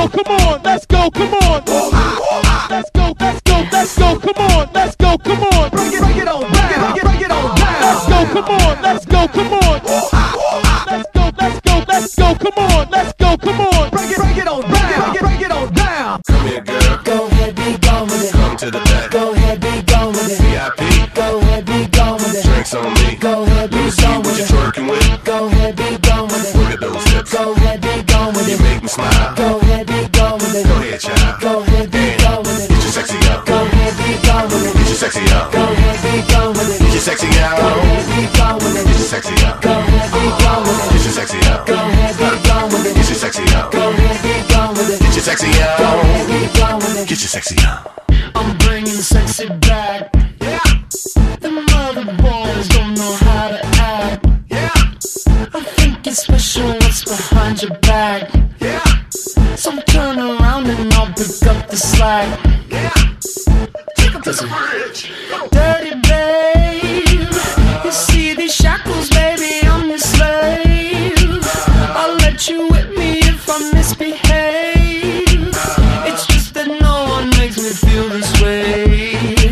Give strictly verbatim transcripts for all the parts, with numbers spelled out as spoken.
go, come on, let's go, come on. Let's go, let's go, let's go, come on, let's go, come on. Bring it, bring it on down, bring it on down. Let's go, come on, let's go, come on. Let's go, let's go, let's go, come on, let's go, come on. Bring it, bring it on down, bring it on down. Come here, girl. Go ahead, be gone with it. Come to the back. Go ahead, be gone with it. V I P. Go ahead, be gone with it. Drinks on me. Go ahead, be Let me see gone what with you're it. twerking with. Go ahead, be gone with Look it. at those hips. Go ahead, be gone with You it. make me smile. Go ahead, be gone with it. Go ahead, child. Go ahead, be Damn. gone with it. Get your sexy out. Go ahead, be gone with it. Get your sexy out. Go ahead, be gone with it. Get your sexy out. Go ahead, be gone with it. Get your sexy out. Go ahead, be gone with it. Get your sexy out. Go ahead, be gone with it. Get your sexy out. Go ahead, be gone with it. Get your sexy out. Go ahead, be gone with it. Get your sexy out. I'm bringing sexy back. Yeah, The mother boys don't know how to act. yeah, I think it's special what's behind your back. yeah, So turn around and I'll pick up the slack. yeah. Take 'em to the bridge. Dirty babe, you see these shackles, baby, I'm your slave. I'll let you whip me if I misbehave. It's just that no one makes me feel this way.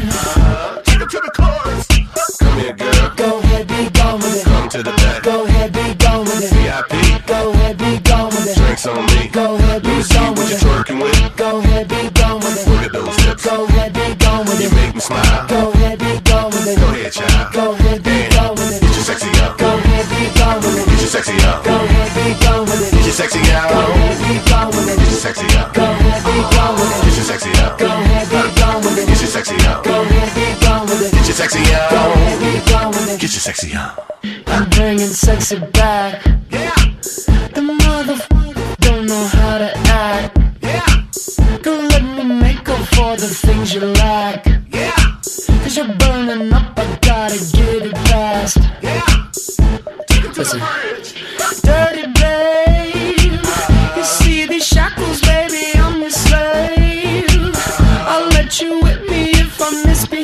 Take 'em to the chorus. Come here, girl. Go ahead, be gone with it. Come to the back. Go ahead, be gone with it. V I P. Go ahead, be gone with it. Drinks on me. Go ahead, Let be me see gone what with you're it. twerking with. Go ahead, be gone with it. Look at those hips. Go ahead, be gone with You it. make me smile. Go ahead, be gone with it. Go ahead, child. Go ahead, be Damn. gone with it. Get your sexy out. Go ahead, be gone with it. Get your sexy out. Go ahead, be gone with it. Get your sexy out. Go ahead, be gone with it. Get your sexy out. Go ahead, be gone with it. Get your sexy out. Go ahead, be gone with it. Get your sexy out. Go ahead, be gone with it. Get your sexy Go ahead, out. be gone with it. Get your sexy out. I'm bringing sexy back. Yeah, The motherfuckers don't know how to act. yeah, Don't let me make up for the things you lack. yeah, Cause you're burning up, I gotta get it fast. yeah. Take 'em to the Listen. bridge. Dirty babe, you see these shackles, baby, I'm your slave. I'll let you whip me if I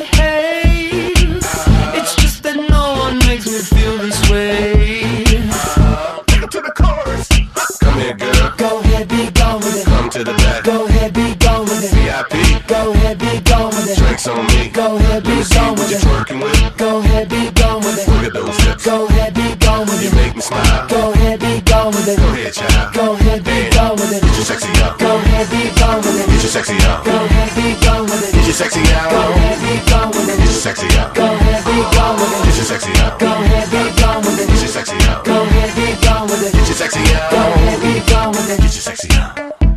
misbehave. It's just that no one makes me feel this way. Take 'em to the chorus. Come here, girl. Go ahead, be gone with it. Come to the back. Go ahead, be gone with it. V I P. Go ahead, be gone with it. Drinks on me. Go ahead, Let me be see gone what with you're it. twerking with. Go ahead, be gone with it. Look at those hips. Go ahead, be gone with You it. make me smile. Go ahead, be gone with it. Go ahead, child. Go ahead, be Damn. gone with it. Get your sexy out. Go ahead, be gone with it. Get your sexy out. Go ahead, be gone with it. Get your sexy Go out. ahead, be gone with Get it. your sexy out. Go ahead, be gone with Get it. your sexy out. Go ahead, be gone with Get it. your sexy out. Go ahead, be gone with it. Get your sexy Go out. ahead, be gone with it. Get your sexy out.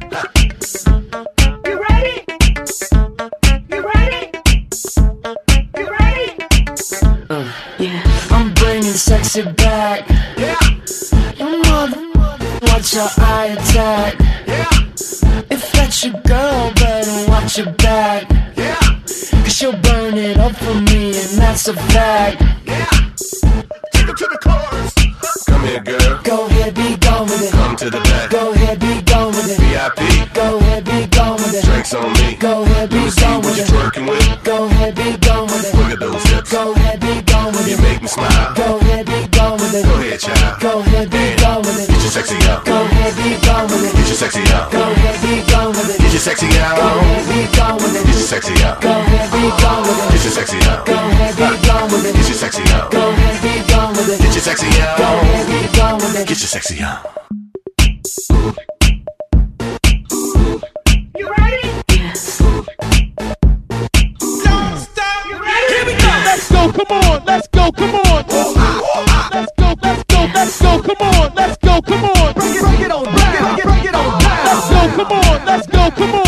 You ready? You ready? You ready? Uh, yeah, I'm bringing sexy back. Yeah, Your mother, watch your eye attack. yeah, If that's your girl, better watch your back. yeah, Cause she'll burn it up for me, and that's a fact. yeah. Take 'em to the chorus. Come here, girl. Go ahead, be gone with it. Come to the back. Go ahead, be gone with it. V I P. Go ahead, be gone with it. Drinks on me. Go ahead, be Let me see gone what with you're it. twerking with. Go ahead, be gone with Look it. at those hips. Go ahead, be gone with You it. make me smile. Go ahead, be gone with it. Go ahead, child. Go ahead, be Damn. gone with Get it. your sexy out. Go ahead, be gone with Get it. your sexy out. Go ahead, be gone with Get it. your sexy Go out. ahead, be gone with Get your it. sexy out. Go ahead, be gone with Get it. your sexy out. Go ahead, be gone with Get it. your sexy out. Go ahead, be gone with it. Get your sexy Go out. ahead, be gone with it. Get your sexy out. You ready? Don't stop. You ready? Here we go. Let's go, come on, let's go, come on. Let's go, let's go, let's go, come on, let's go, come on. Bring it, bring it on down. Bring it, bring it on down. Let's go, come on, let's go, come on.